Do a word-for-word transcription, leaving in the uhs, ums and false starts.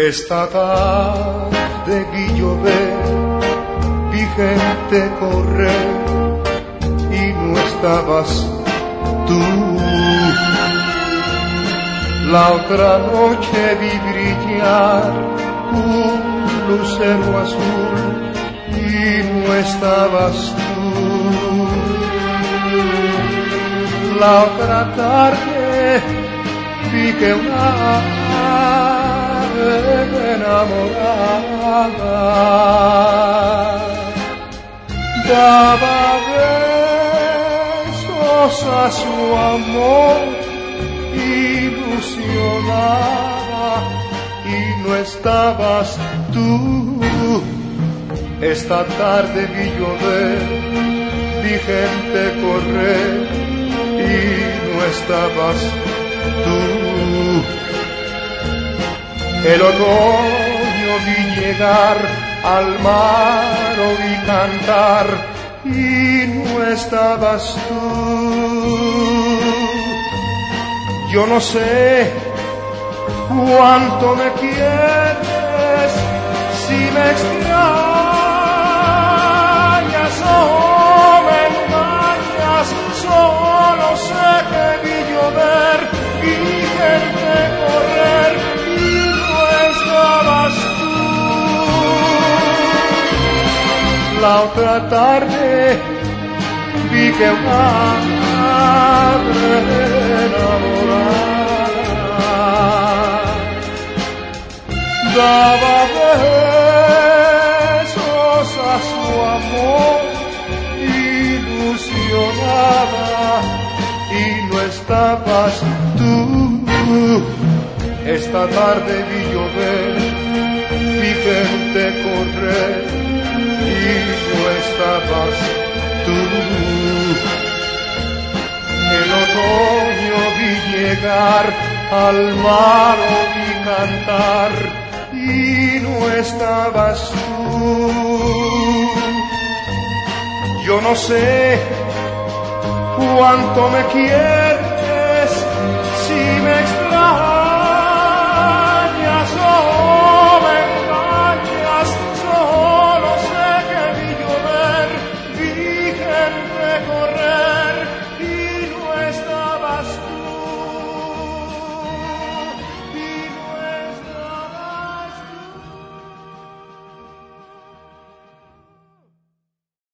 Esta tarde vi llover, vi gente correr y no estabas tú. La otra noche vi brillar un lucero azul y no estabas tú. La otra tarde vi que una enamorada daba besos a su amor ilusionada y no estabas tú. Esta tarde vi llover, vi gente correr y no estabas tú. El otoño vi llegar, al mar oí cantar y no estabas tú. Yo no sé cuánto me quieres, si me extrañas o me engañas, solo sé que vi llover, vi gente correr y no estabas tú. La otra tarde vi que una enamorada daba besos a su amor ilusionada y no estabas tú. Esta tarde vi llover, vi gente correr y no estabas tú. El otoño vi llegar, al mar oí cantar y no estabas tú. Yo no sé cuánto me quieres,